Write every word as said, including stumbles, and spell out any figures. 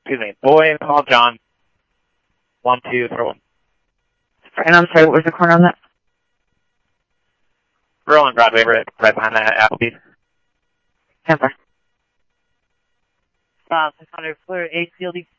excuse me, Boy, Paul, John. One, two, throw one. And I'm sorry, what was the corner on that? Rolling Broadway, right, right behind that Applebee's. Denver. Bob, six hundred, clear eight, C L D